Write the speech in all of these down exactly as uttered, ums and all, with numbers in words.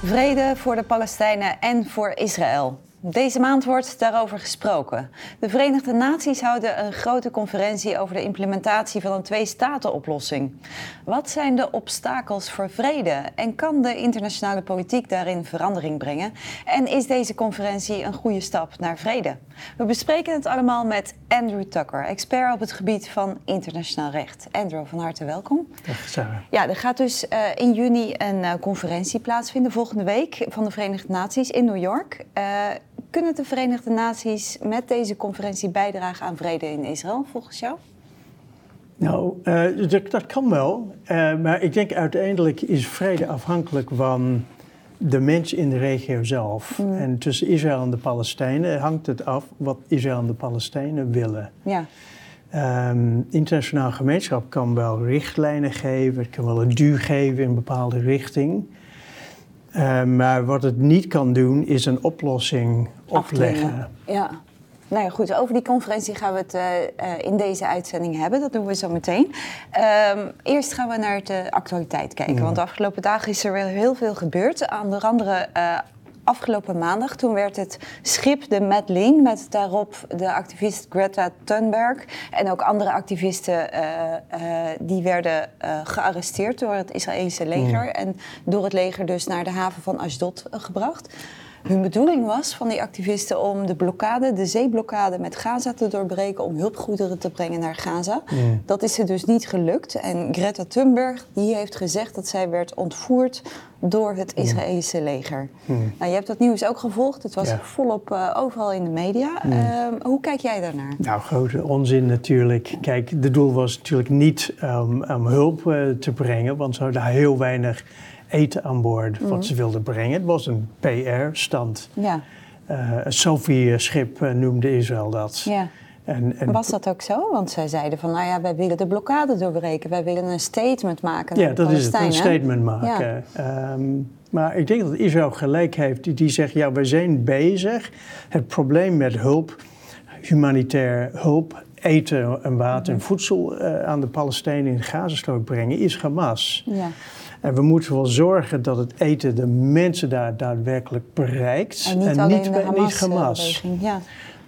Vrede voor de Palestijnen en voor Israël. Deze maand wordt daarover gesproken. De Verenigde Naties houden een grote conferentie over de implementatie van een twee-staten-oplossing. Wat zijn de obstakels voor vrede en kan de internationale politiek daarin verandering brengen? En is deze conferentie een goede stap naar vrede? We bespreken het allemaal met Andrew Tucker, expert op het gebied van internationaal recht. Andrew, van harte welkom. Dag Sarah. Ja, er gaat dus uh, in juni een uh, conferentie plaatsvinden, volgende week, van de Verenigde Naties in New York. Uh, Kunnen de Verenigde Naties met deze conferentie bijdragen aan vrede in Israël, volgens jou? Nou, uh, dat, dat kan wel. Uh, maar ik denk uiteindelijk is vrede afhankelijk van de mens in de regio zelf. Mm. En tussen Israël en de Palestijnen hangt het af wat Israël en de Palestijnen willen. Ja. Um, internationaal gemeenschap kan wel richtlijnen geven, het kan wel een duw geven in een bepaalde richting. Uh, maar wat het niet kan doen, is een oplossing opleggen. Ja. Nou ja, goed. Over die conferentie gaan we het uh, uh, in deze uitzending hebben. Dat doen we zo meteen. Um, eerst gaan we naar de actualiteit kijken. Ja. Want de afgelopen dagen is er wel heel veel gebeurd. Onder andere uh, afgelopen maandag, toen werd het schip de Madeleine met daarop de activist Greta Thunberg en ook andere activisten uh, uh, die werden uh, gearresteerd door het Israëlische leger ja. en door het leger dus naar de haven van Ashdod uh, gebracht. Hun bedoeling was van die activisten om de blokkade, de zeeblokkade met Gaza te doorbreken, om hulpgoederen te brengen naar Gaza. Mm. Dat is er dus niet gelukt. En Greta Thunberg die heeft gezegd dat zij werd ontvoerd door het Israëlische leger. Mm. Nou, je hebt dat nieuws ook gevolgd. Het was ja. volop uh, overal in de media. Mm. Uh, hoe kijk jij daarnaar? Nou, grote onzin natuurlijk. Kijk, de doel was natuurlijk niet um, om hulp uh, te brengen, want ze hadden heel weinig eten aan boord wat mm. ze wilden brengen. Het was een P R-stand. Ja. Uh, een Sophie-schip uh, noemde Israël dat. Ja. En, en was dat ook zo? Want zij zeiden van, nou ja, wij willen de blokkade doorbreken. Wij willen een statement maken naar ja, de dat is het, een statement maken. Ja. Um, maar ik denk dat Israël gelijk heeft. Die, die zegt, ja, wij zijn bezig. Het probleem met hulp, humanitair hulp, eten en water en voedsel uh, aan de Palestijnen in de Gazastrook brengen, is Hamas. Ja. En we moeten wel zorgen dat het eten de mensen daar daadwerkelijk bereikt. En niet en alleen niet, de Hamas, niet Hamas. Ja.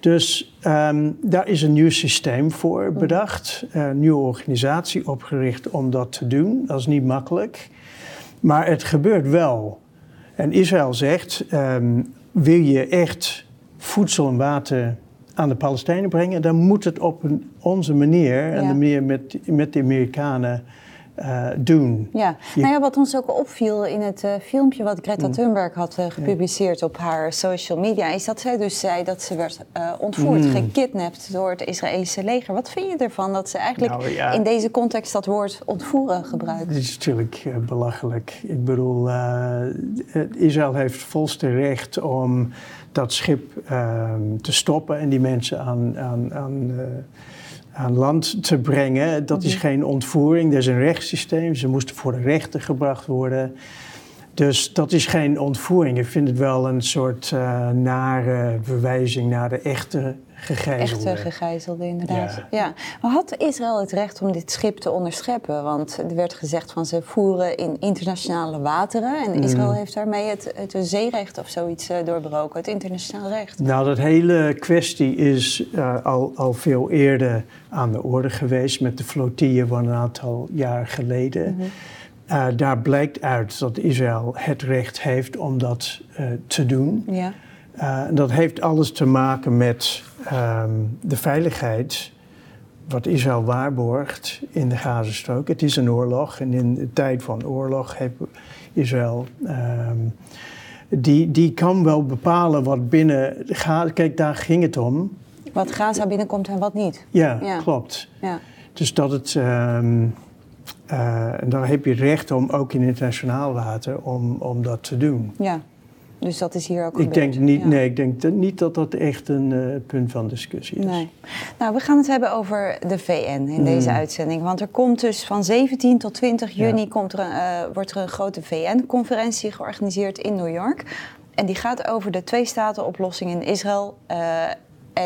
Dus um, daar is een nieuw systeem voor bedacht. Een uh, nieuwe organisatie opgericht om dat te doen. Dat is niet makkelijk. Maar het gebeurt wel. En Israël zegt, um, wil je echt voedsel en water aan de Palestijnen brengen, dan moet het op een, onze manier, ja. en de manier met, met de Amerikanen Uh, doen. Ja. Je... Nou ja, wat ons ook opviel in het uh, filmpje wat Greta Thunberg had uh, gepubliceerd ja. op haar social media, is dat zij dus zei dat ze werd uh, ontvoerd, mm. gekidnapt door het Israëlische leger. Wat vind je ervan dat ze eigenlijk nou, ja. in deze context dat woord ontvoeren gebruikt? Het is natuurlijk uh, belachelijk. Ik bedoel, uh, Israël heeft volste recht om dat schip uh, te stoppen en die mensen aan, aan, aan uh, aan land te brengen. Dat is geen ontvoering, dat is een rechtssysteem. Ze moesten voor de rechter gebracht worden. Dus dat is geen ontvoering. Ik vind het wel een soort uh, nare verwijzing naar de echte gegijzelde. Echte gegijzelde, inderdaad. Ja. Ja. Maar had Israël het recht om dit schip te onderscheppen? Want er werd gezegd van ze voeren in internationale wateren. En Israël mm. heeft daarmee het, het zeerecht of zoiets uh, doorbroken, het internationaal recht. Nou, dat hele kwestie is uh, al, al veel eerder aan de orde geweest met de flotille van een aantal jaar geleden. Mm-hmm. Uh, daar blijkt uit dat Israël het recht heeft om dat uh, te doen. Ja. Uh, dat heeft alles te maken met um, de veiligheid wat Israël waarborgt in de Gazastrook. Het is een oorlog en in de tijd van oorlog heeft Israël... Um, die, die kan wel bepalen wat binnen... Gaza, kijk, daar ging het om. Wat Gaza binnenkomt en wat niet. Ja, ja. klopt. Ja. Dus dat het... Um, uh, dan heb je het recht om, ook in internationaal water, om, om dat te doen. Ja. Dus dat is hier ook ik gebeurd. denk niet, ja. Nee, ik denk dat niet dat dat echt een uh, punt van discussie is. Nee. Nou, we gaan het hebben over de V N in deze mm. uitzending. Want er komt dus van zeventien tot twintig juni ja. komt er een, uh, wordt er een grote V N-conferentie georganiseerd in New York. En die gaat over de twee-staten-oplossing in Israël uh, en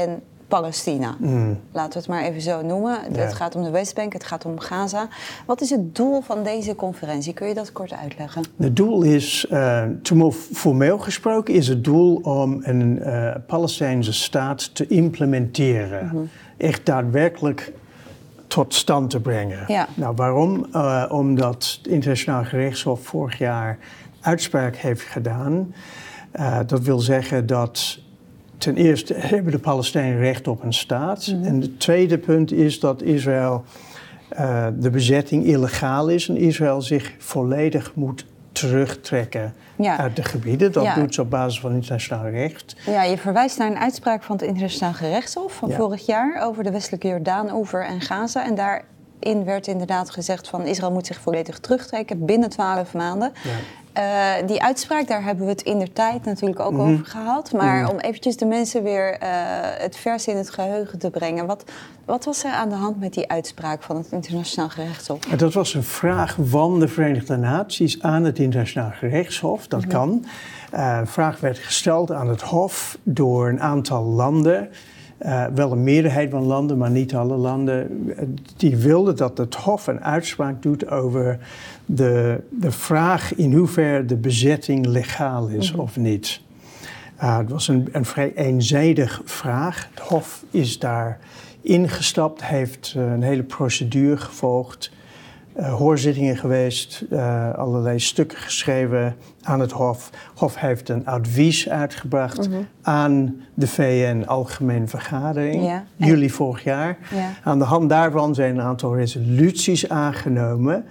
Palestina. Mm. Laten we het maar even zo noemen. Ja. Het gaat om de Westbank, het gaat om Gaza. Wat is het doel van deze conferentie? Kun je dat kort uitleggen? Het doel is, uh, tenminste formeel gesproken, is het doel om een uh, Palestijnse staat te implementeren. Mm-hmm. Echt daadwerkelijk tot stand te brengen. Ja. Nou, waarom? Uh, omdat het Internationaal Gerechtshof vorig jaar uitspraak heeft gedaan. Uh, dat wil zeggen dat ten eerste hebben de Palestijnen recht op een staat. Mm-hmm. En het tweede punt is dat Israël uh, de bezetting illegaal is en Israël zich volledig moet terugtrekken ja. uit de gebieden. Dat ja. doet ze op basis van internationaal recht. Ja, je verwijst naar een uitspraak van het Internationaal Gerechtshof van ja. vorig jaar over de westelijke Jordaan-oever en Gaza. En daarin werd inderdaad gezegd van Israël moet zich volledig terugtrekken binnen twaalf maanden. Ja. Uh, die uitspraak, daar hebben we het indertijd natuurlijk ook mm-hmm. over gehad. Maar mm-hmm. om eventjes de mensen weer uh, het vers in het geheugen te brengen. Wat, wat was er aan de hand met die uitspraak van het Internationaal Gerechtshof? Dat was een vraag van de Verenigde Naties aan het Internationaal Gerechtshof. Dat mm-hmm. kan. Uh, een vraag werd gesteld aan het Hof door een aantal landen. Uh, wel een meerderheid van landen, maar niet alle landen. Die wilden dat het Hof een uitspraak doet over de, de vraag in hoeverre de bezetting legaal is mm-hmm. of niet. Uh, het was een, een vrij eenzijdig vraag. Het Hof is daar ingestapt, heeft uh, een hele procedure gevolgd. Uh, hoorzittingen geweest, uh, allerlei stukken geschreven aan het Hof. Het Hof heeft een advies uitgebracht mm-hmm. aan de V N Algemene Vergadering, ja. juli vorig jaar. Ja. Aan de hand daarvan zijn een aantal resoluties aangenomen.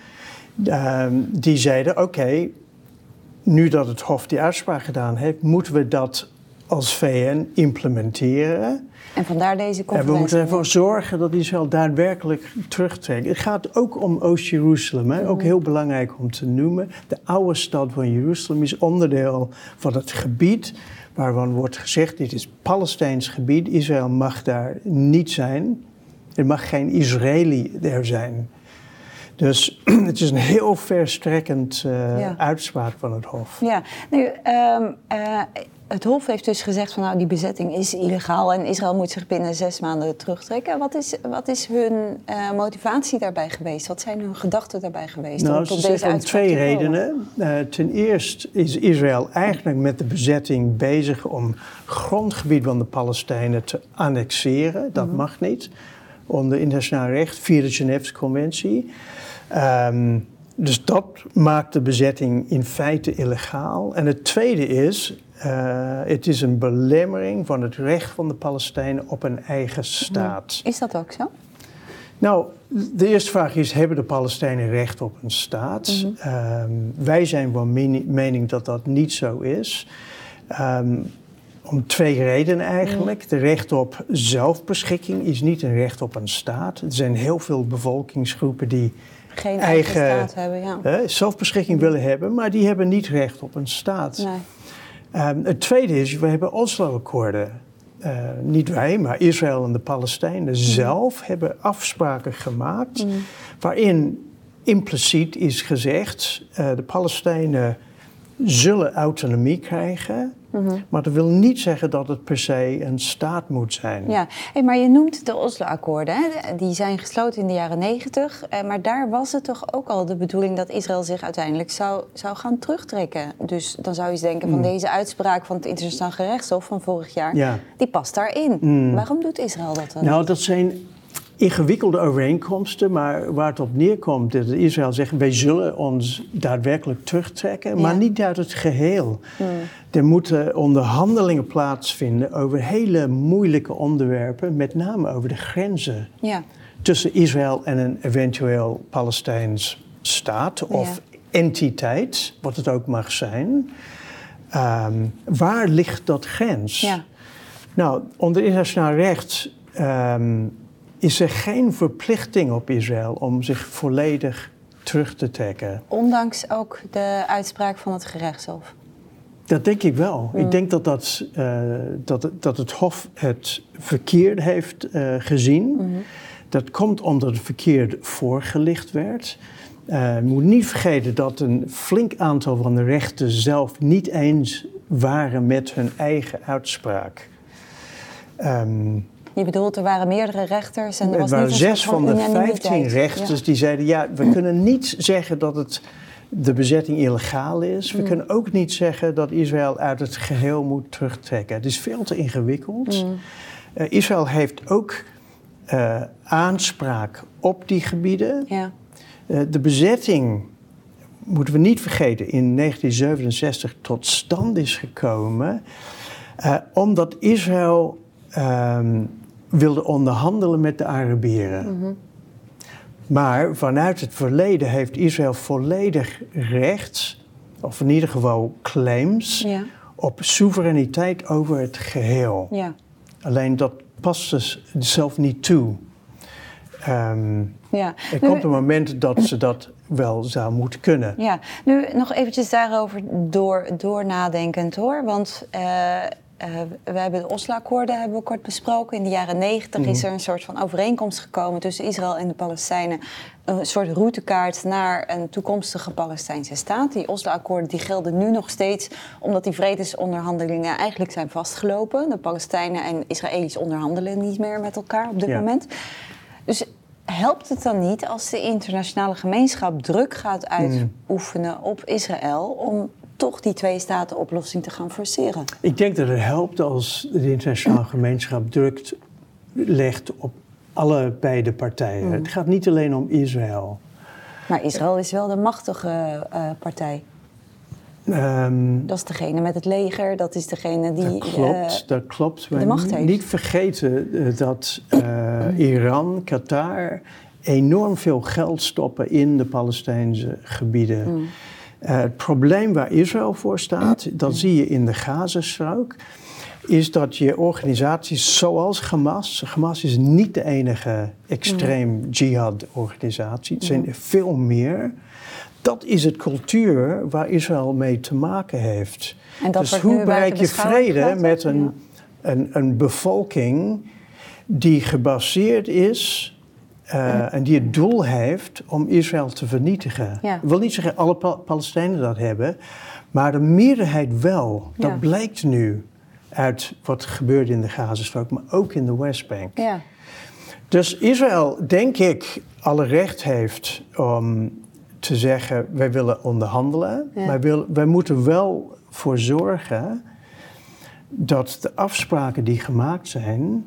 Uh, die zeiden, oké, okay, nu dat het Hof die uitspraak gedaan heeft, moeten we dat als V N implementeren. En vandaar deze conferentie. En we moeten ervoor zorgen dat Israël daadwerkelijk terugtrekt. Het gaat ook om Oost-Jeruzalem, hè? Ook heel belangrijk om te noemen. De oude stad van Jeruzalem is onderdeel van het gebied waarvan wordt gezegd, dit is Palestijns gebied. Israël mag daar niet zijn. Er mag geen Israëli er zijn. Dus het is een heel verstrekkend uh, ja. uitspraak van het Hof. Ja, nu, um, uh, het Hof heeft dus gezegd van nou die bezetting is illegaal en Israël moet zich binnen zes maanden terugtrekken. Wat is, wat is hun uh, motivatie daarbij geweest? Wat zijn hun gedachten daarbij geweest? Nou, om tot deze om twee redenen. Uh, ten eerste is Israël eigenlijk met de bezetting bezig om grondgebied van de Palestijnen te annexeren. Dat mm-hmm. mag niet. Onder internationaal recht, via de Genève Conventie. Um, dus dat maakt de bezetting in feite illegaal. En het tweede is, uh, het is een belemmering van het recht van de Palestijnen op een eigen staat. Is dat ook zo? Nou, de eerste vraag is, hebben de Palestijnen recht op een staat? Mm-hmm. Um, wij zijn van mening dat dat niet zo is. Um, Om twee redenen eigenlijk. De recht op zelfbeschikking is niet een recht op een staat. Er zijn heel veel bevolkingsgroepen die geen eigen, eigen staat hebben, ja. uh, zelfbeschikking mm. willen hebben, maar die hebben niet recht op een staat. Nee. Um, het tweede is, we hebben Oslo-akkoorden. Uh, niet wij, maar Israël en de Palestijnen mm. zelf hebben afspraken gemaakt mm. waarin impliciet is gezegd, uh, de Palestijnen zullen autonomie krijgen. Mm-hmm. Maar dat wil niet zeggen dat het per se een staat moet zijn. Ja, hey, maar je noemt de Oslo-akkoorden. Hè? Die zijn gesloten in de jaren negentig. Eh, maar daar was het toch ook al de bedoeling dat Israël zich uiteindelijk zou, zou gaan terugtrekken. Dus dan zou je eens denken mm. van deze uitspraak van het Internationaal Gerechtshof van vorig jaar, ja. die past daarin. Mm. Waarom doet Israël dat dan? Nou, dat zijn ingewikkelde overeenkomsten, maar waar het op neerkomt, dat Israël zegt, wij zullen ons daadwerkelijk terugtrekken, ja. maar niet uit het geheel. Hmm. Er moeten onderhandelingen plaatsvinden over hele moeilijke onderwerpen, met name over de grenzen ja. tussen Israël en een eventueel Palestijns staat of ja. entiteit, wat het ook mag zijn. Um, waar ligt dat grens? Ja. Nou, onder internationaal recht Um, is er geen verplichting op Israël om zich volledig terug te trekken. Ondanks ook de uitspraak van het gerechtshof? Dat denk ik wel. Mm. Ik denk dat, dat, uh, dat, dat het Hof het verkeerd heeft uh, gezien. Mm-hmm. Dat komt omdat het verkeerd voorgelicht werd. Uh, je moet niet vergeten dat een flink aantal van de rechten zelf niet eens waren met hun eigen uitspraak. Um, Je bedoelt, er waren meerdere rechters en er Er was waren niet een zes soort van de unanimiteit. vijftien rechters Ja. die zeiden... ja, we kunnen niet zeggen dat het de bezetting illegaal is. We Mm. kunnen ook niet zeggen dat Israël uit het geheel moet terugtrekken. Het is veel te ingewikkeld. Mm. Uh, Israël heeft ook uh, aanspraak op die gebieden. Ja. Uh, de bezetting, moeten we niet vergeten, in negentien zevenenzestig tot stand is gekomen... Uh, omdat Israël um, wilde onderhandelen met de Arabieren. Mm-hmm. Maar vanuit het verleden heeft Israël volledig recht, of in ieder geval claims, Ja. op soevereiniteit over het geheel. Ja. Alleen dat past ze zelf niet toe. Um, Ja. er Nu, komt een moment dat ze dat wel zou moeten kunnen. ja. Nu nog eventjes daarover door, door nadenkend hoor. Want uh, uh, we hebben de Oslo-akkoorden hebben we kort besproken. In de jaren negentig Mm. is er een soort van overeenkomst gekomen tussen Israël en de Palestijnen. Een soort routekaart naar een toekomstige Palestijnse staat. Die Oslo-akkoorden die gelden nu nog steeds omdat die vredesonderhandelingen eigenlijk zijn vastgelopen. De Palestijnen en Israëli's onderhandelen niet meer met elkaar op dit Ja. moment. Dus helpt het dan niet als de internationale gemeenschap druk gaat uitoefenen op Israël om toch die twee-staten-oplossing te gaan forceren? Ik denk dat het helpt als de internationale gemeenschap druk legt op allebei de partijen. Mm. Het gaat niet alleen om Israël. Maar Israël is wel de machtige uh, partij. Um, Dat is degene met het leger, dat is degene die... Dat klopt, uh, dat klopt. de Maar macht heeft. Niet vergeten uh, dat uh, Iran, Qatar enorm veel geld stoppen in de Palestijnse gebieden. Mm. Uh, het probleem waar Israël voor staat, dat zie je in de Gazastrook, is dat je organisaties zoals Hamas... Hamas is niet de enige extreem jihad-organisatie. Het zijn er veel meer. Dat is het cultuur waar Israël mee te maken heeft. En dat dus wordt hoe nu bereik buiten je beschouwing vrede gelaten? met een, Ja. een, een bevolking die gebaseerd is... Uh, en die het doel heeft om Israël te vernietigen. Ja. Ik wil niet zeggen alle pa- Palestijnen dat hebben, maar de meerderheid wel. Dat Ja. blijkt nu uit wat gebeurt in de Gazastrook, maar ook in de Westbank. Ja. Dus Israël, denk ik, alle recht heeft om te zeggen, wij willen onderhandelen. Ja. Maar wil, wij moeten wel voor zorgen dat de afspraken die gemaakt zijn...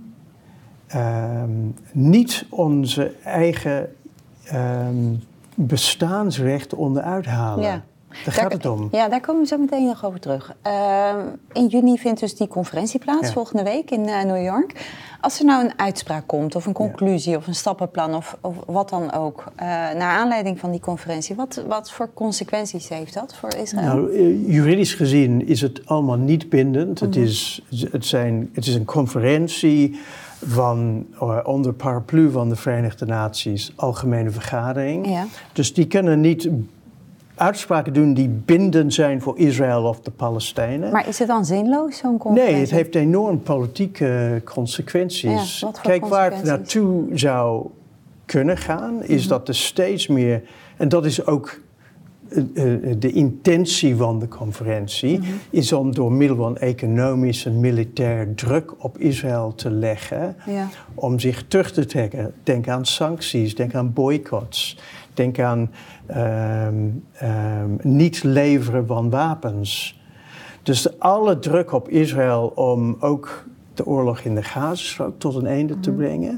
Um, niet onze eigen um, bestaansrecht onderuit halen. Ja. Daar gaat het om. Ja, daar komen we zo meteen nog over terug. Uh, in juni vindt dus die conferentie plaats, Ja. volgende week in uh, New York. Als er nou een uitspraak komt, of een conclusie, ja. of een stappenplan, of, of wat dan ook... Uh, naar aanleiding van die conferentie, wat, wat voor consequenties heeft dat voor Israël? Nou, uh, juridisch gezien is het allemaal niet bindend. Mm-hmm. Het, is, het, zijn, het is een conferentie... van uh, onder paraplu van de Verenigde Naties Algemene Vergadering. Ja. Dus die kunnen niet uitspraken doen die bindend zijn voor Israël of de Palestijnen. Maar is het dan zinloos, zo'n conferentie? Nee, het heeft enorm politieke consequenties. Ja, wat voor Kijk, waar het consequenties? naartoe zou kunnen gaan, is mm-hmm. dat er steeds meer... En dat is ook uh, uh, de intentie van de conferentie... Mm-hmm. is om door middel van economische en militair druk op Israël te leggen... Ja. om zich terug te trekken. Denk aan sancties, denk aan boycotts... Denk aan um, um, niet leveren van wapens. Dus de, alle druk op Israël om ook de oorlog in de Gazastrook tot een einde mm-hmm. te brengen.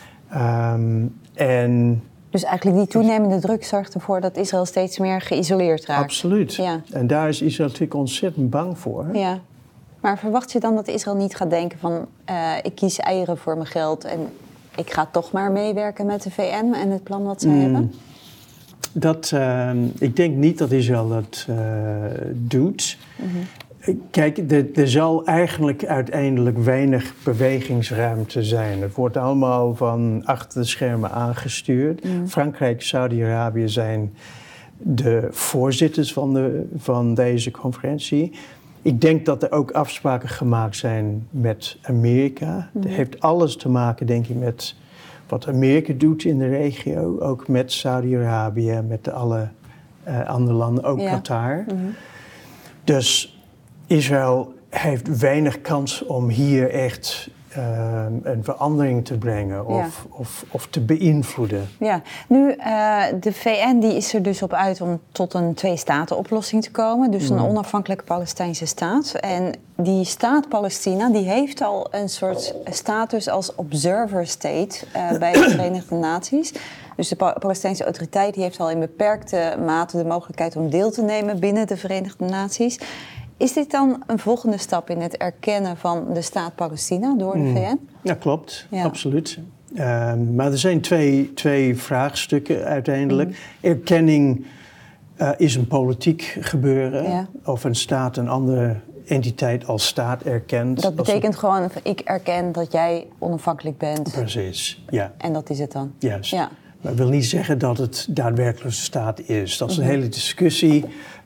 Um, en dus eigenlijk die toenemende druk zorgt ervoor dat Israël steeds meer geïsoleerd raakt. Absoluut. Ja. En daar is Israël natuurlijk ontzettend bang voor. Ja. Maar verwacht je dan dat Israël niet gaat denken van... Uh, ik kies eieren voor mijn geld en ik ga toch maar meewerken met de V N en het plan wat zij mm. hebben? Dat, uh, ik denk niet dat Israël dat uh, doet. Mm-hmm. Kijk, er, er zal eigenlijk uiteindelijk weinig bewegingsruimte zijn. Het wordt allemaal van achter de schermen aangestuurd. Mm. Frankrijk, Saudi-Arabië zijn de voorzitters van, de, van deze conferentie. Ik denk dat er ook afspraken gemaakt zijn met Amerika. Mm. Dat heeft alles te maken, denk ik, met... wat Amerika doet in de regio, ook met Saudi-Arabië, met de alle uh, andere landen, ook ja. Qatar. Mm-hmm. Dus Israël heeft weinig kans om hier echt uh, een verandering te brengen of, ja. of, of te beïnvloeden. Ja, nu uh, de V N die is er dus op uit om tot een twee-staten-oplossing te komen. Dus een mm. onafhankelijke Palestijnse staat. En die staat Palestina die heeft al een soort status als observer state uh, bij de Verenigde Naties. Dus de pa- Palestijnse autoriteit die heeft al in beperkte mate de mogelijkheid om deel te nemen binnen de Verenigde Naties. Is dit dan een volgende stap in het erkennen van de staat Palestina door de mm. V N? Ja, klopt. Ja. Absoluut. Uh, maar er zijn twee, twee vraagstukken uiteindelijk. Mm. Erkenning uh, is een politiek gebeuren. Ja. Of een staat een andere entiteit als staat erkent. Dat betekent een... gewoon, ik erken dat jij onafhankelijk bent. Precies, ja. En dat is het dan? Juist. Ja. Maar dat wil niet zeggen dat het daadwerkelijk een staat is. Dat is een mm-hmm. hele discussie.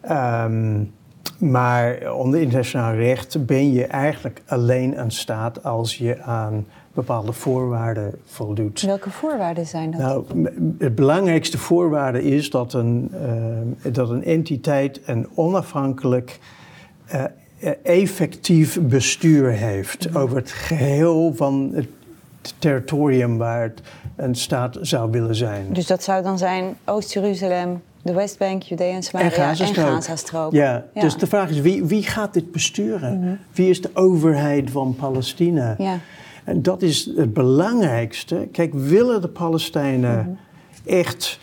Um, maar onder internationaal recht ben je eigenlijk alleen een staat als je aan bepaalde voorwaarden voldoet. Welke voorwaarden zijn dat? Nou, het belangrijkste voorwaarde is dat een, uh, dat een entiteit een onafhankelijk, uh, effectief bestuur heeft mm-hmm. over het geheel van het territorium waar het een staat zou willen zijn. Dus dat zou dan zijn Oost-Jeruzalem, de Westbank, Judea en Samaria en Gazastrook. En Gazastrook. Ja, ja, dus de vraag is, wie, wie gaat dit besturen? Mm-hmm. Wie is de overheid van Palestina? Ja. En dat is het belangrijkste. Kijk, willen de Palestijnen mm-hmm. echt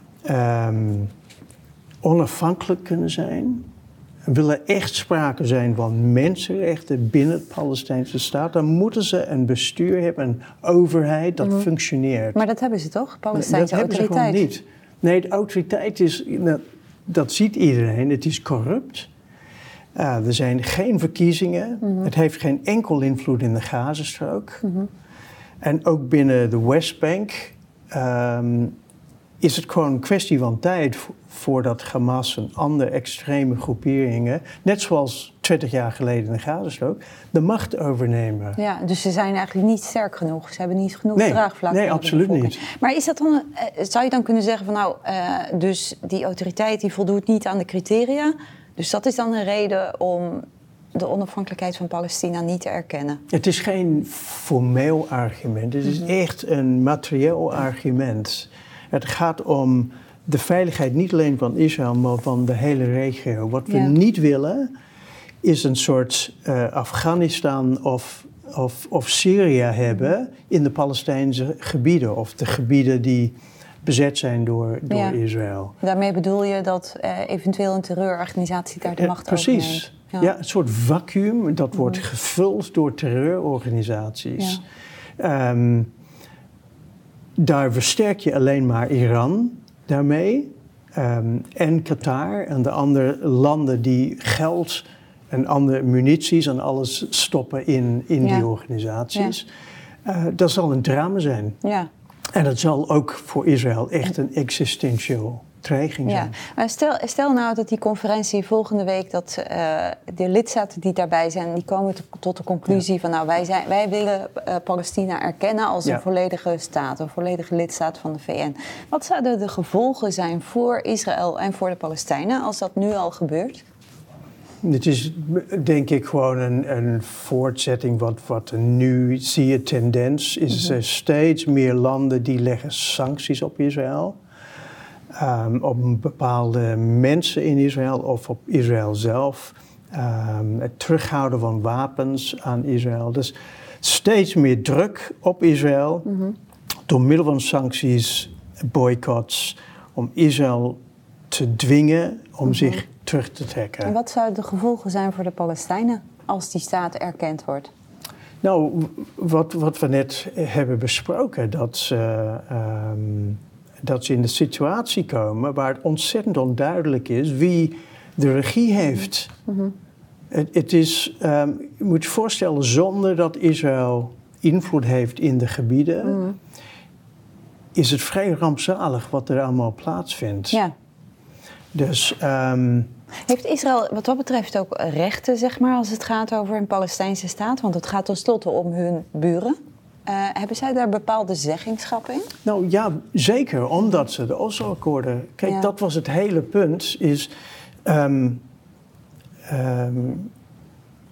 um, onafhankelijk kunnen zijn? Wil er echt sprake zijn van mensenrechten binnen het Palestijnse staat, dan moeten ze een bestuur hebben, een overheid dat mm-hmm. functioneert. Maar dat hebben ze toch, Palestijnse dat autoriteit? Dat hebben ze gewoon niet. Nee, de autoriteit is, dat, dat ziet iedereen, het is corrupt. Uh, er zijn geen verkiezingen, mm-hmm. het heeft geen enkel invloed in de Gazastrook. Mm-hmm. En ook binnen de Westbank um, is het gewoon een kwestie van tijd voordat Hamas en andere extreme groeperingen, net zoals twintig jaar geleden in de Gazastrook, de macht overnemen. Ja, dus ze zijn eigenlijk niet sterk genoeg. Ze hebben niet genoeg nee, draagvlak. Nee, absoluut niet. Maar is dat dan, uh, zou je dan kunnen zeggen van nou, uh, dus die autoriteit die voldoet niet aan de criteria. Dus dat is dan een reden om de onafhankelijkheid van Palestina niet te erkennen? Het is geen formeel argument. Het is mm-hmm. echt een materieel argument. Het gaat om de veiligheid niet alleen van Israël, maar van de hele regio. Wat we ja. niet willen, is een soort uh, Afghanistan of, of, of Syrië hebben in de Palestijnse gebieden. Of de gebieden die bezet zijn door, door ja. Israël. Daarmee bedoel je dat uh, eventueel een terreurorganisatie daar de macht uh, over neemt? Precies. Ja. ja, een soort vacuüm dat wordt mm. gevuld door terreurorganisaties. Ja. Um, daar versterk je alleen maar Iran daarmee. Um, en Qatar en de andere landen die geld en andere munities en alles stoppen in, in ja. die organisaties. Ja. Uh, dat zal een drama zijn. Ja. En dat zal ook voor Israël echt een existentieel dreiging zijn. Ja. Maar stel, stel nou dat die conferentie volgende week, dat uh, de lidstaten die daarbij zijn, die komen te, tot de conclusie ja. van nou, wij, zijn, wij willen uh, Palestina erkennen als ja. een volledige staat, een volledige lidstaat van de V N. Wat zouden de gevolgen zijn voor Israël en voor de Palestijnen als dat nu al gebeurt? Het is denk ik gewoon een, een voortzetting wat, wat er nu zie je tendens is. Mm-hmm. Er steeds meer landen die leggen sancties op Israël. Um, op bepaalde mensen in Israël of op Israël zelf. Um, het terughouden van wapens aan Israël. Dus steeds meer druk op Israël. Mm-hmm. Door middel van sancties, boycotts, om Israël te dwingen om mm-hmm. zich terug te trekken. En wat zouden de gevolgen zijn voor de Palestijnen als die staat erkend wordt? Nou, wat, wat we net hebben besproken, dat ze, um, dat ze in de situatie komen waar het ontzettend onduidelijk is wie de regie heeft. Mm-hmm. Het, het is, um, je moet je voorstellen, zonder dat Israël invloed heeft in de gebieden, mm-hmm. is het vrij rampzalig wat er allemaal plaatsvindt. Ja. Dus, um, heeft Israël wat dat betreft ook rechten, zeg maar, als het gaat over een Palestijnse staat? Want het gaat tenslotte om hun buren. Uh, hebben zij daar bepaalde zeggingschap in? Nou ja, zeker, omdat ze de Oslo-akkoorden... Kijk, ja. dat was het hele punt, is... Um, um,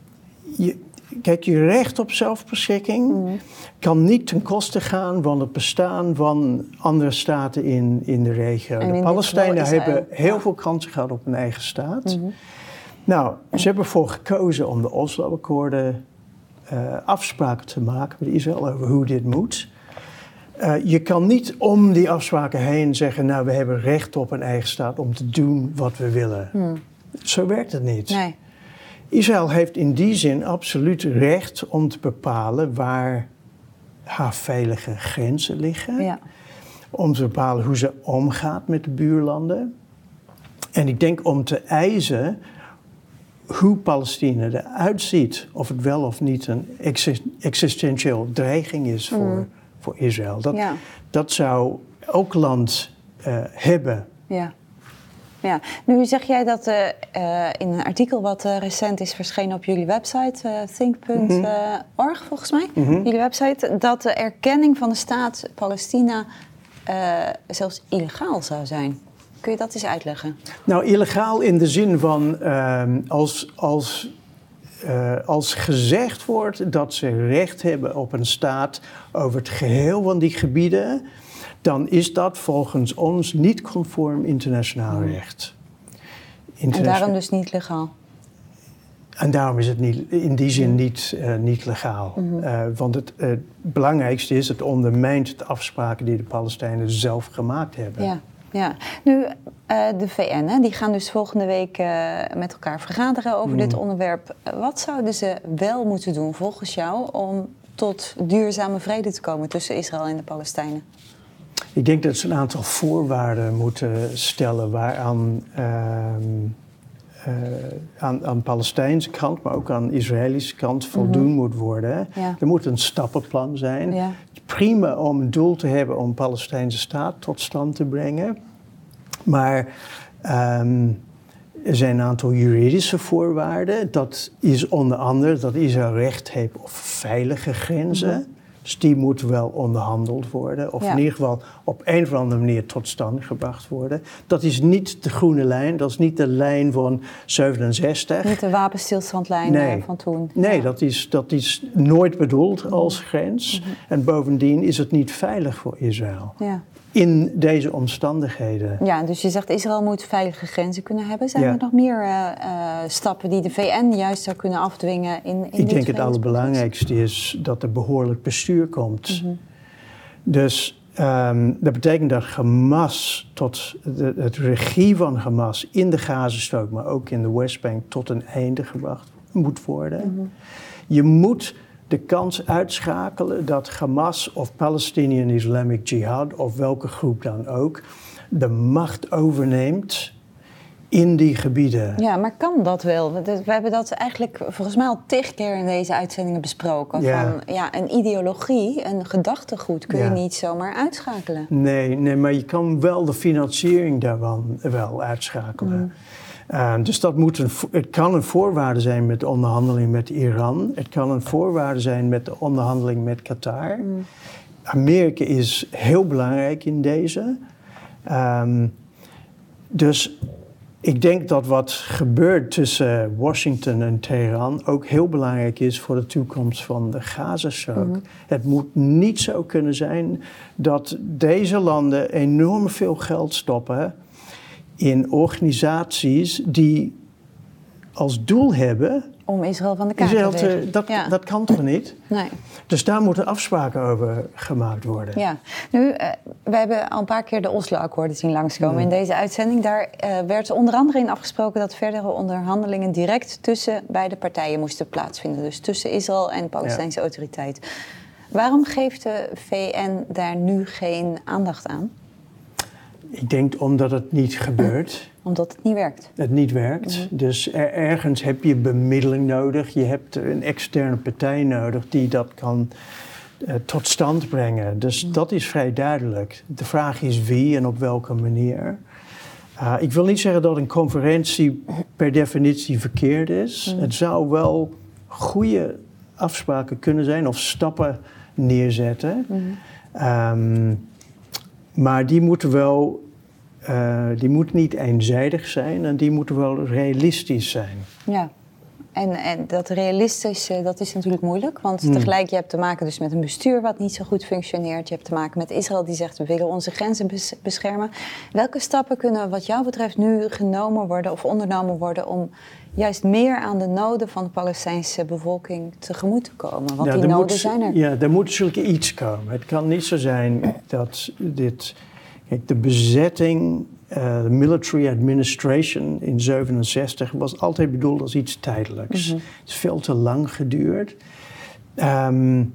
je, kijk, je recht op zelfbeschikking mm. kan niet ten koste gaan van het bestaan van andere staten in, in de regio. En de Palestijnen hebben heel ja. veel kansen gehad op een eigen staat. Mm-hmm. Nou, ze hebben ervoor gekozen om de Oslo-akkoorden uh, afspraken te maken met Israël over hoe dit moet. Uh, je kan niet om die afspraken heen zeggen, nou, we hebben recht op een eigen staat om te doen wat we willen. Mm. Zo werkt het niet. Nee. Israël heeft in die zin absoluut recht om te bepalen waar haar veilige grenzen liggen. Ja. Om te bepalen hoe ze omgaat met de buurlanden. En ik denk om te eisen hoe Palestina eruit ziet. Of het wel of niet een existentieel dreiging is voor, mm. voor Israël. Dat, ja. dat zou elk land uh, hebben. Ja. Ja, nu zeg jij dat uh, uh, in een artikel wat uh, recent is verschenen op jullie website, uh, think punt org mm-hmm. volgens mij, mm-hmm. jullie website, dat de erkenning van de staat Palestina uh, zelfs illegaal zou zijn. Kun je dat eens uitleggen? Nou, illegaal in de zin van uh, als, als, uh, als gezegd wordt dat ze recht hebben op een staat over het geheel van die gebieden, dan is dat volgens ons niet conform internationaal recht. Internationaal... En daarom dus niet legaal? En daarom is het niet, in die zin niet, uh, niet legaal. Mm-hmm. Uh, want het uh, belangrijkste is, het ondermijnt de afspraken die de Palestijnen zelf gemaakt hebben. Ja, ja. Nu, uh, de V N, hè, die gaan dus volgende week uh, met elkaar vergaderen over mm. dit onderwerp. Wat zouden ze wel moeten doen volgens jou om tot duurzame vrede te komen tussen Israël en de Palestijnen? Ik denk dat ze een aantal voorwaarden moeten stellen waaraan uh, uh, aan, aan de Palestijnse kant, maar ook aan de Israëlische kant voldoen mm-hmm. moet worden. Ja. Er moet een stappenplan zijn. Ja. Prima om een doel te hebben om een Palestijnse staat tot stand te brengen. Maar um, er zijn een aantal juridische voorwaarden. Dat is onder andere dat Israël recht heeft op veilige grenzen. Mm-hmm. Dus die moeten wel onderhandeld worden. Of ja. in ieder geval op een of andere manier tot stand gebracht worden. Dat is niet de groene lijn. Dat is niet de lijn van zevenenzestig. Niet de wapenstilstandlijn nee. van toen. Nee, ja. dat, is, dat is nooit bedoeld als grens. Mm-hmm. En bovendien is het niet veilig voor Israël. Ja. In deze omstandigheden. Ja, dus je zegt Israël moet veilige grenzen kunnen hebben. Zijn ja. er nog meer uh, uh, stappen die de V N juist zou kunnen afdwingen in, in Ik dit denk het allerbelangrijkste is dat er behoorlijk bestuur komt. Mm-hmm. Dus um, dat betekent dat Hamas, tot de, het regie van Hamas in de Gazastrook, maar ook in de Westbank, tot een einde gebracht moet worden. Mm-hmm. Je moet de kans uitschakelen dat Hamas of Palestinian Islamic Jihad of welke groep dan ook de macht overneemt in die gebieden. Ja, maar kan dat wel? We hebben dat eigenlijk volgens mij al tig keer in deze uitzendingen besproken. Ja. Van, ja, een ideologie, een gedachtegoed kun je ja. niet zomaar uitschakelen. Nee, nee, maar je kan wel de financiering daarvan wel uitschakelen. Mm. Uh, dus dat moet een, het kan een voorwaarde zijn met de onderhandeling met Iran. Het kan een voorwaarde zijn met de onderhandeling met Qatar. Mm. Amerika is heel belangrijk in deze. Um, dus ik denk dat wat gebeurt tussen Washington en Teheran ook heel belangrijk is voor de toekomst van de Gazastrook. Mm. Het moet niet zo kunnen zijn dat deze landen enorm veel geld stoppen in organisaties die als doel hebben om Israël van de kaart Israël te te, dat, ja. dat kan toch niet? Nee. Dus daar moeten afspraken over gemaakt worden. Ja. Nu, uh, we hebben al een paar keer de Oslo-akkoorden zien langskomen mm. in deze uitzending. Daar uh, werd onder andere in afgesproken dat verdere onderhandelingen direct tussen beide partijen moesten plaatsvinden. Dus tussen Israël en de Palestijnse ja. autoriteit. Waarom geeft de V N daar nu geen aandacht aan? Ik denk omdat het niet gebeurt. Omdat het niet werkt? Het niet werkt. Mm-hmm. Dus er, ergens heb je bemiddeling nodig. Je hebt een externe partij nodig die dat kan uh, tot stand brengen. Dus mm-hmm. dat is vrij duidelijk. De vraag is wie en op welke manier. Uh, ik wil niet zeggen dat een conferentie per definitie verkeerd is. Mm-hmm. Het zou wel goede afspraken kunnen zijn of stappen neerzetten. Mm-hmm. Um, Maar die moeten wel, uh, die moeten niet eenzijdig zijn en die moeten wel realistisch zijn. Ja, En, en dat realistische, dat is natuurlijk moeilijk. Want Hmm. tegelijk, je hebt te maken dus met een bestuur wat niet zo goed functioneert. Je hebt te maken met Israël die zegt, we willen onze grenzen bes- beschermen. Welke stappen kunnen wat jou betreft nu genomen worden of ondernomen worden om juist meer aan de noden van de Palestijnse bevolking tegemoet te komen? Want Ja, die er noden moet, zijn er. Ja, er moet natuurlijk iets komen. Het kan niet zo zijn dat dit... Kijk, de bezetting, uh, de military administration in zevenenzestig was altijd bedoeld als iets tijdelijks. Mm-hmm. Het is veel te lang geduurd. Um,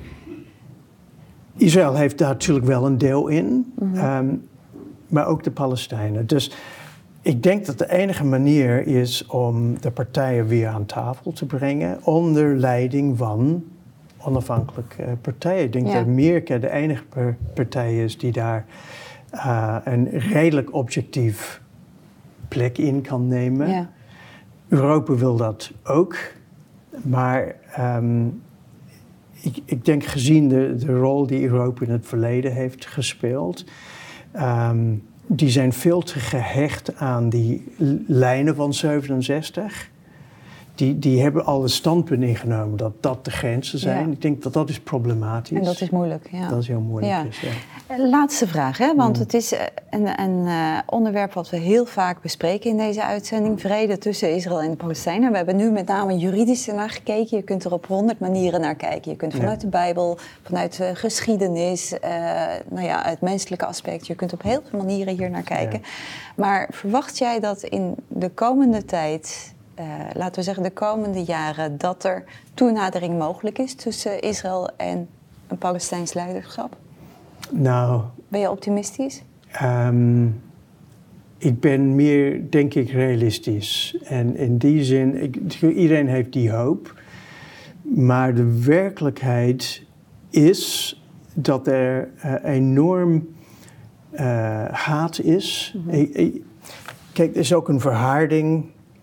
Israël heeft daar natuurlijk wel een deel in, mm-hmm. um, maar ook de Palestijnen. Dus ik denk dat de enige manier is om de partijen weer aan tafel te brengen onder leiding van onafhankelijke partijen. Ik denk ja. dat Amerika de enige partij is die daar uh, een redelijk objectief plek in kan nemen. Ja. Europa wil dat ook, maar um, ik, ik denk gezien de, de rol die Europa in het verleden heeft gespeeld, um, die zijn veel te gehecht aan die lijnen van zevenenzestig. Die, die hebben al een standpunt ingenomen dat dat de grenzen zijn. Ja. Ik denk dat dat is problematisch. En dat is moeilijk, ja. Dat is heel moeilijk. Ja. Is, ja. Laatste vraag, hè? Want mm. het is een, een uh, onderwerp wat we heel vaak bespreken in deze uitzending. Vrede tussen Israël en de Palestijnen. We hebben nu met name juridisch naar gekeken. Je kunt er op honderd manieren naar kijken. Je kunt vanuit ja. de Bijbel, vanuit de geschiedenis, uh, nou ja, het menselijke aspect. Je kunt op heel veel manieren hier naar kijken. Ja. Maar verwacht jij dat in de komende tijd... Uh, laten we zeggen de komende jaren, dat er toenadering mogelijk is tussen Israël en een Palestijns leiderschap? Nou... Ben je optimistisch? Um, ik ben meer, denk ik, realistisch. En in die zin, ik, iedereen heeft die hoop. Maar de werkelijkheid is dat er uh, enorm uh, haat is. Mm-hmm. Kijk, er is ook een verharding...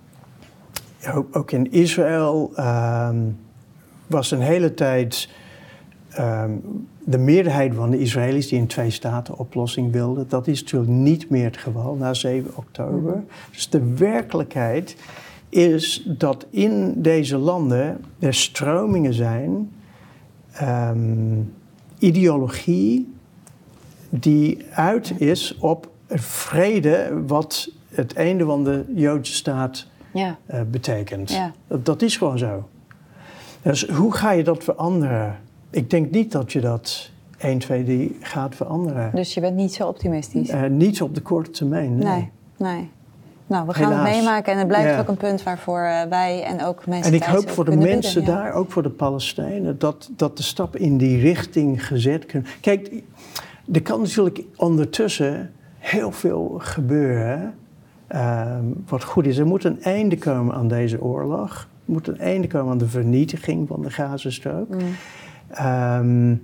Ook in Israël um, was een hele tijd um, de meerderheid van de Israëli's die een twee-staten-oplossing wilden. Dat is natuurlijk niet meer het geval na zeven oktober. Mm-hmm. Dus de werkelijkheid is dat in deze landen er stromingen zijn, um, ideologie die uit is op vrede wat het einde van de Joodse staat Ja. Uh, betekent. Ja. Dat, dat is gewoon zo. Dus hoe ga je dat veranderen? Ik denk niet dat je dat één, twee, drie gaat veranderen. Dus je bent niet zo optimistisch? Uh, niet op de korte termijn, nee. Nee, nee. Nou, we gaan Helaas. het meemaken en het blijft ja. ook een punt waarvoor uh, wij en ook mensen En ik hoop voor de mensen bidden, daar, ja. ook voor de Palestijnen, dat, dat de stap in die richting gezet kunnen. Kijk, er kan natuurlijk ondertussen heel veel gebeuren. Um, wat goed is, er moet een einde komen aan deze oorlog. Er moet een einde komen aan de vernietiging van de Gazastrook. Mm. Um,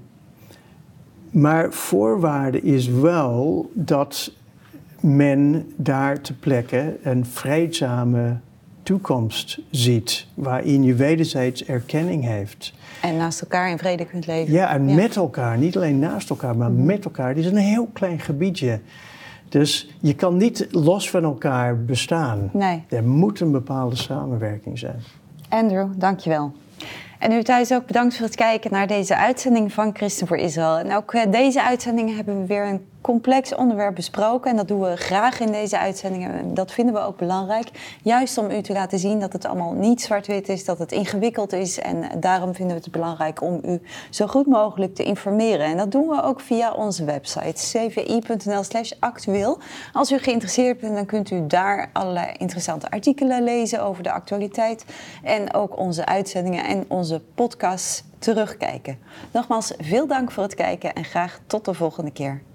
maar voorwaarde is wel dat men daar ter plekke een vreedzame toekomst ziet, waarin je wederzijds erkenning heeft. En naast elkaar in vrede kunt leven. Ja, en ja. met elkaar, niet alleen naast elkaar, maar mm. met elkaar. Het is een heel klein gebiedje. Dus je kan niet los van elkaar bestaan. Nee. Er moet een bepaalde samenwerking zijn. Andrew, dankjewel. En u thuis ook bedankt voor het kijken naar deze uitzending van Christen voor Israël. En ook uh, deze uitzending hebben we weer een complex onderwerp besproken. En dat doen we graag in deze uitzendingen. Dat vinden we ook belangrijk. Juist om u te laten zien dat het allemaal niet zwart-wit is, dat het ingewikkeld is. En daarom vinden we het belangrijk om u zo goed mogelijk te informeren. En dat doen we ook via onze website c v i punt n l slash actueel. Als u geïnteresseerd bent, dan kunt u daar allerlei interessante artikelen lezen over de actualiteit. En ook onze uitzendingen en onze podcasts terugkijken. Nogmaals, veel dank voor het kijken en graag tot de volgende keer.